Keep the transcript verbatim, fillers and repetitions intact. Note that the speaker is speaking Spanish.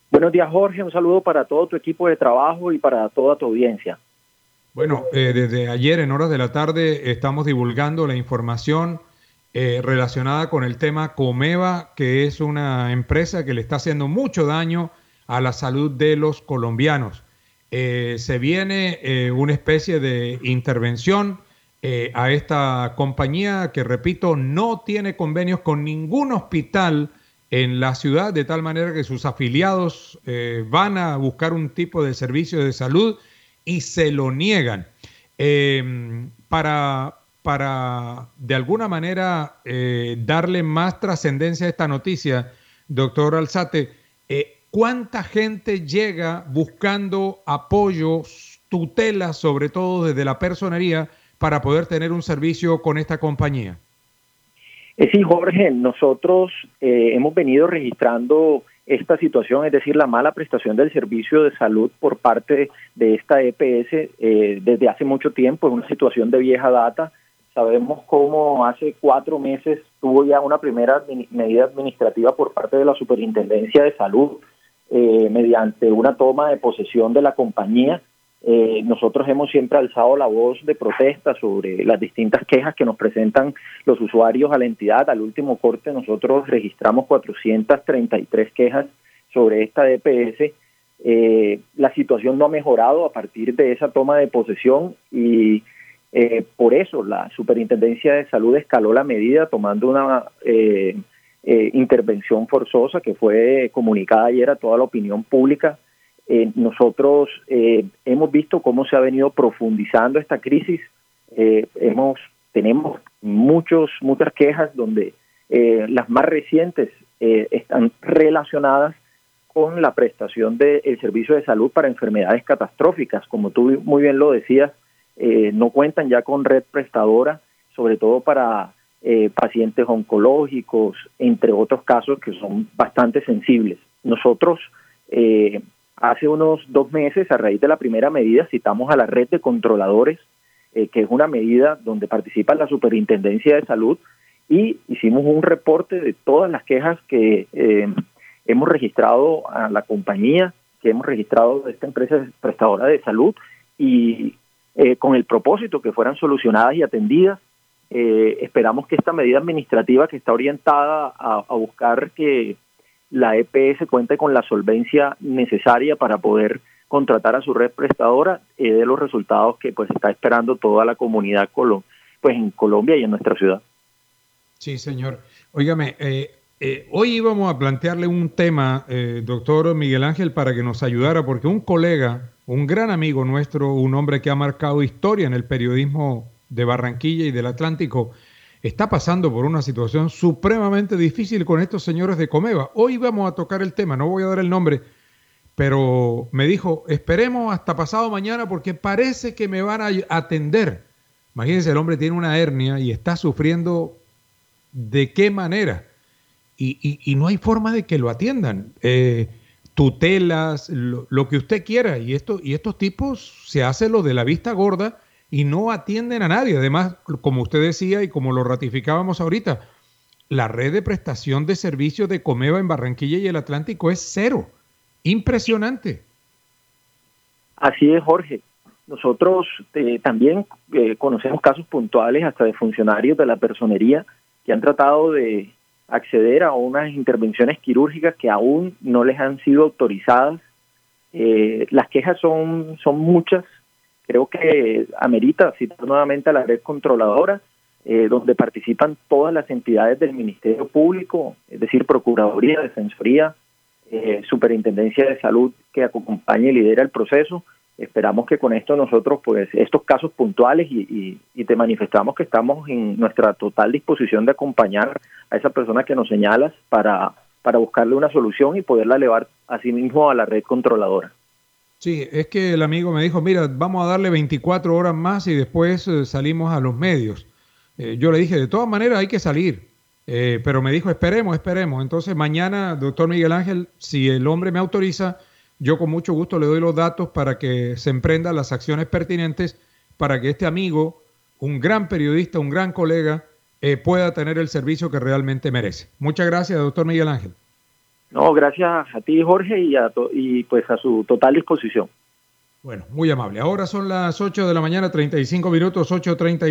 Buenos días, Jorge. Un saludo para todo tu equipo de trabajo y para toda tu audiencia. Bueno, eh, desde ayer en horas de la tarde estamos divulgando la información eh, relacionada con el tema Comeva, que es una empresa que le está haciendo mucho daño a la salud de los colombianos. Eh, se viene eh, una especie de intervención eh, a esta compañía que, repito, no tiene convenios con ningún hospital en la ciudad, de tal manera que sus afiliados eh, van a buscar un tipo de servicio de salud y se lo niegan. Eh, para, para, de alguna manera, eh, darle más trascendencia a esta noticia, doctor Alzate, eh, ¿cuánta gente llega buscando apoyo, tutela, sobre todo desde la personería, para poder tener un servicio con esta compañía? Eh, sí, Jorge, nosotros eh, hemos venido registrando esta situación, es decir, la mala prestación del servicio de salud por parte de esta E P S eh, desde hace mucho tiempo. Es una situación de vieja data. Sabemos cómo hace cuatro meses tuvo ya una primera medida administrativa por parte de la Superintendencia de Salud eh, mediante una toma de posesión de la compañía. Eh, nosotros hemos siempre alzado la voz de protesta sobre las distintas quejas que nos presentan los usuarios a la entidad. Al último corte nosotros registramos cuatrocientas treinta y tres quejas sobre esta D P S. Eh, la situación no ha mejorado a partir de esa toma de posesión y eh, por eso la Superintendencia de Salud escaló la medida tomando una eh, eh, intervención forzosa que fue comunicada ayer a toda la opinión pública. Eh, nosotros eh, hemos visto cómo se ha venido profundizando esta crisis. Eh, hemos tenemos muchos muchas quejas donde eh, las más recientes eh, están relacionadas con la prestación del servicio de salud para enfermedades catastróficas. Como tú muy bien lo decías, eh, no cuentan ya con red prestadora, sobre todo para eh, pacientes oncológicos, entre otros casos que son bastante sensibles. Nosotros eh, Hace unos dos meses, a raíz de la primera medida, citamos a la red de controladores, eh, que es una medida donde participa la Superintendencia de Salud, y hicimos un reporte de todas las quejas que eh, hemos registrado a la compañía, que hemos registrado de esta empresa prestadora de salud, y eh, con el propósito que fueran solucionadas y atendidas. Eh, esperamos que esta medida administrativa, que está orientada a, a buscar que la E P S cuente con la solvencia necesaria para poder contratar a su red prestadora, eh, de los resultados que pues está esperando toda la comunidad colo pues en Colombia y en nuestra ciudad. Sí, señor. Óigame, eh, eh, hoy íbamos a plantearle un tema, eh, doctor Miguel Ángel, para que nos ayudara, porque un colega, un gran amigo nuestro, un hombre que ha marcado historia en el periodismo de Barranquilla y del Atlántico, está pasando por una situación supremamente difícil con estos señores de Comeva. Hoy vamos a tocar el tema, no voy a dar el nombre, pero me dijo, esperemos hasta pasado mañana porque parece que me van a atender. Imagínense, el hombre tiene una hernia y está sufriendo de qué manera. Y, y, y no hay forma de que lo atiendan. Eh, tutelas, lo, lo que usted quiera. Y, esto, y estos tipos se hacen lo de la vista gorda y no atienden a nadie. Además, como usted decía y como lo ratificábamos ahorita, la red de prestación de servicios de Comeva en Barranquilla y el Atlántico es cero. Impresionante. Así es, Jorge. Nosotros eh, también eh, conocemos casos puntuales hasta de funcionarios de la personería que han tratado de acceder a unas intervenciones quirúrgicas que aún no les han sido autorizadas. Eh, las quejas son, son muchas. Creo que amerita citar nuevamente a la red controladora, eh, donde participan todas las entidades del Ministerio Público, es decir, Procuraduría, Defensoría, eh, Superintendencia de Salud, que acompaña y lidera el proceso. Esperamos que con esto nosotros, pues, estos casos puntuales y, y, y te manifestamos que estamos en nuestra total disposición de acompañar a esa persona que nos señalas para, para buscarle una solución y poderla elevar así mismo a la red controladora. Sí, es que el amigo me dijo, mira, vamos a darle veinticuatro horas más y después eh, salimos a los medios. Eh, yo le dije, de todas maneras hay que salir, eh, pero me dijo, esperemos, esperemos. Entonces mañana, doctor Miguel Ángel, si el hombre me autoriza, yo con mucho gusto le doy los datos para que se emprendan las acciones pertinentes para que este amigo, un gran periodista, un gran colega, eh, pueda tener el servicio que realmente merece. Muchas gracias, doctor Miguel Ángel. No, gracias a ti, Jorge, y, a to- y pues a su total disposición. Bueno, muy amable. Ahora son las ocho de la mañana, treinta y cinco minutos, ocho treinta.